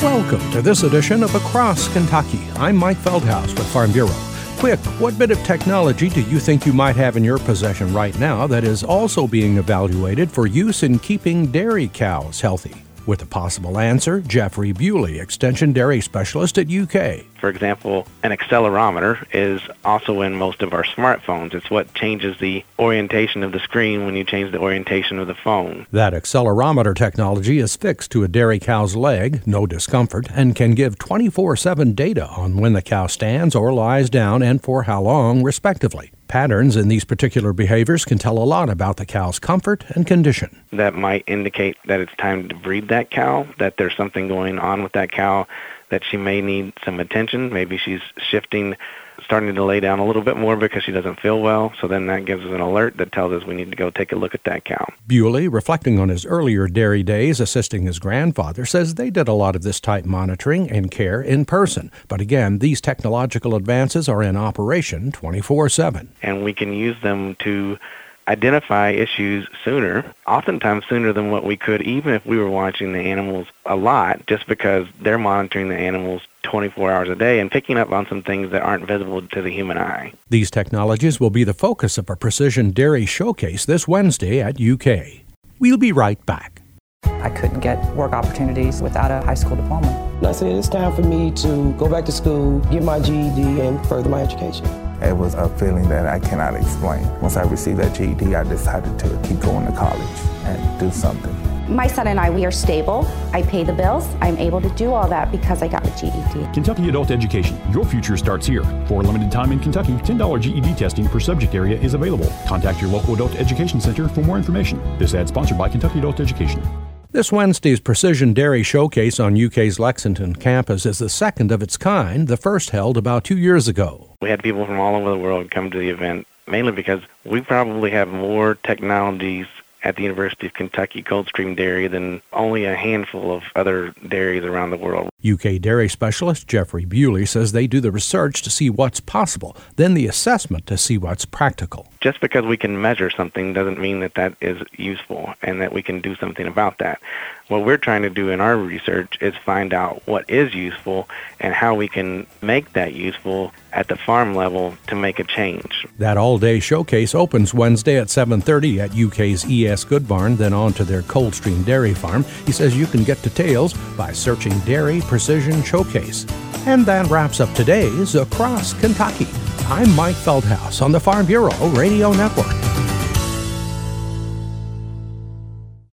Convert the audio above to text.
Welcome to this edition of Across Kentucky. I'm Mike Feldhaus with Farm Bureau. Quick, what bit of technology do you think you might have in your possession right now that is also being evaluated for use in keeping dairy cows healthy? With a possible answer, Jeffrey Bewley, Extension Dairy Specialist at UK. For example, an accelerometer is also in most of our smartphones. It's what changes the orientation of the screen when you change the orientation of the phone. That accelerometer technology is fixed to a dairy cow's leg, no discomfort, and can give 24/7 data on when the cow stands or lies down and for how long, respectively. Patterns in these particular behaviors can tell a lot about the cow's comfort and condition. That might indicate that it's time to breed that cow, that there's something going on with that cow, that she may need some attention. Maybe she's shifting, starting to lay down a little bit more because she doesn't feel well. So then that gives us an alert that tells us we need to go take a look at that cow. Bewley, reflecting on his earlier dairy days assisting his grandfather, says they did a lot of this type monitoring and care in person. But again, these technological advances are in operation 24/7. And we can use them to identify issues sooner, oftentimes sooner than what we could, even if we were watching the animals a lot, just because they're monitoring the animals 24 hours a day and picking up on some things that aren't visible to the human eye. These technologies will be the focus of a Precision Dairy Showcase this Wednesday at UK. We'll be right back. I couldn't get work opportunities without a high school diploma. I said it's time for me to go back to school, get my GED, and further my education. It was a feeling that I cannot explain. Once I received that GED, I decided to keep going to college and do something. My son and I, we are stable. I pay the bills. I'm able to do all that because I got a GED. Kentucky Adult Education. Your future starts here. For a limited time in Kentucky, $10 GED testing per subject area is available. Contact your local adult education center for more information. This ad sponsored by Kentucky Adult Education. This Wednesday's Precision Dairy Showcase on UK's Lexington campus is the second of its kind, the first held about 2 years ago. We had people from all over the world come to the event, mainly because we probably have more technologies at the University of Kentucky Coldstream Dairy than only a handful of other dairies around the world. UK Dairy Specialist Jeffrey Bewley says they do the research to see what's possible, then the assessment to see what's practical. Just because we can measure something doesn't mean that that is useful and that we can do something about that. What we're trying to do in our research is find out what is useful and how we can make that useful at the farm level to make a change. That all-day showcase opens Wednesday at 7:30 at UK's ES Good Barn, then on to their Coldstream Dairy Farm. He says you can get details by searching Dairy Precision Showcase. And that wraps up today's Across Kentucky. I'm Mike Feldhaus on the Farm Bureau Radio Network.